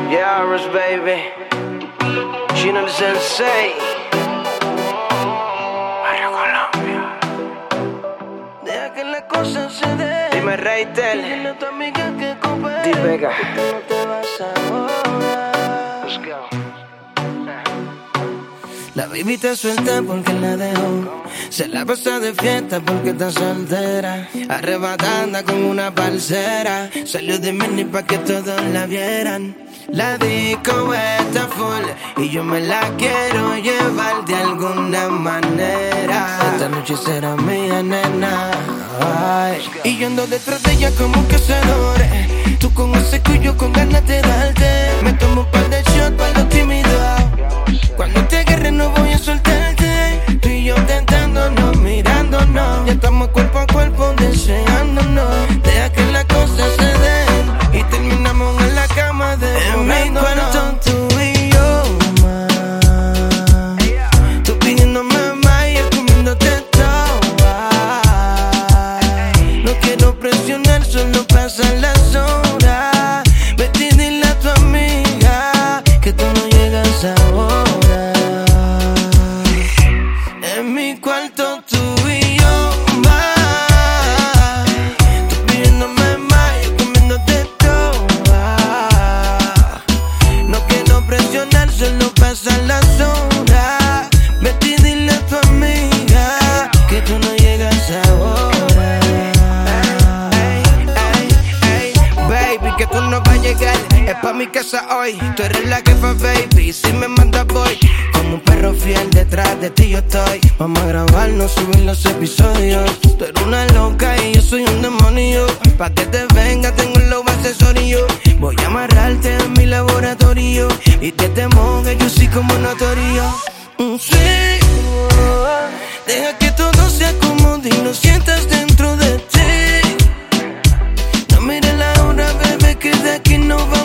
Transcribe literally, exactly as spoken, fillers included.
Yaris, baby. Chino el Sensei. Barrio Colombia. Deja que las cosas se den. Dime, Reitel. Dile a tu amiga que coopere. Di Vega. Que no te vas ahora. Let's go. La baby te suelta porque la dejó. Se la pasa de fiesta porque está soltera. Arrebatada con una parcera. Salió de mini pa' que todos la vieran. La disco está full y yo me la quiero llevar de alguna manera. Esta noche será mía, nena. Ay. Y yo ando detrás de ella como que se adore. Tú con ese cuello con ganas de darte. Me tomo un par de shots para los tímidos. Cuando te agarre no voy a soltarte. Tú y yo tentándonos, mirándonos. Ya estamos cuerpo a cuerpo deseándonos. Deja que las cosas se den y terminamos en la cama de en mi cuarto tú y yo, ma. Tú pidiéndome más y yo comiéndote todo. No quiero presionar, solo pasan las horas. Vete y dile a tu amiga que tú no llegas ahora. En mi cuarto tú y yo, ma. Tú pidiéndome más y yo comiéndote toda. No quiero presionar, solo pasan las horas. Vete y dile a tu amiga que tú no llegas ahora. Ey, ey, ey, baby, que tú no vas a llegar. Es pa' mi casa hoy. Tú eres la jefa, baby. Si me mandas voy. Como un perro fiel detrás de ti yo estoy. Vamos a grabarnos, subir los episodios. Tú eres una loca y yo soy un demonio. Pa' que te venga tengo los accesorios. Voy a amarrarte en mi laboratorio y que te mojes yo sí como notorio. Mm, sí, deja que todo se acomode y lo sientas dentro de ti. No mires la hora, bebé, que de aquí no va.